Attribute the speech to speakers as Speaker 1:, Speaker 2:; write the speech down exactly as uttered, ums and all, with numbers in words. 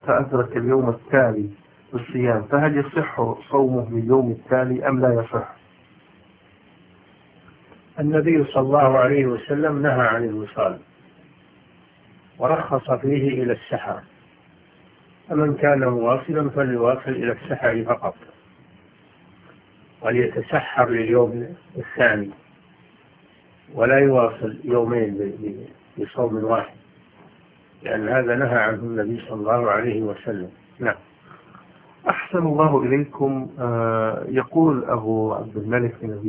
Speaker 1: فأدرك اليوم التالي بالصيام، فهل يصح صومه لليوم التالي أم لا يصح؟
Speaker 2: النبي صلى الله عليه وسلم نهى عن الوصال ورخص فيه إلى السحر، فمن كان مواصلا فليواصل إلى السحر فقط، وليتسحر لليوم الثاني ولا يواصل يومين بصوم واحد، لأن هذا نهى عنه النبي صلى الله عليه وسلم. نعم.
Speaker 1: أحسن الله إليكم. آه يقول أبو عبد الملك بن